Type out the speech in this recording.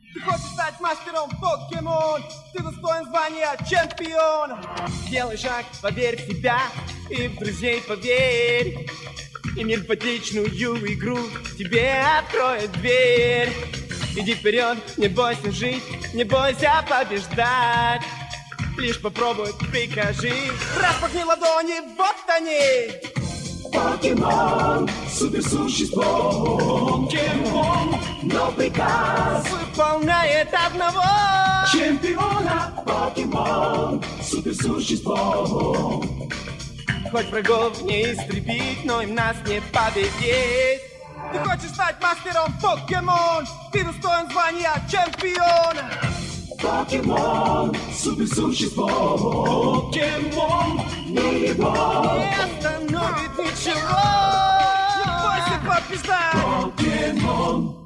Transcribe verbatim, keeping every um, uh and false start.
Ты хочешь стать мастером покемон, ты достоин звания чемпион. Делай шаг, поверь в себя и в друзей поверь, и мир в отличную игру тебе откроет дверь. Иди вперед, не бойся жить, не бойся побеждать. Лишь попробуй, прикажи, распахни ладони, вот они. Покемон, суперсущество. Покемон, но приказ выполняет одного чемпиона. Покемон, суперсущество. Хоть врагов не истребить, но им нас не победить. Ты хочешь стать мастером покемон, ты достоин звания чемпиона. Покемон, суперсущество. Покемон, не его не остановит ничего. Не бойся побеждать. Покемон.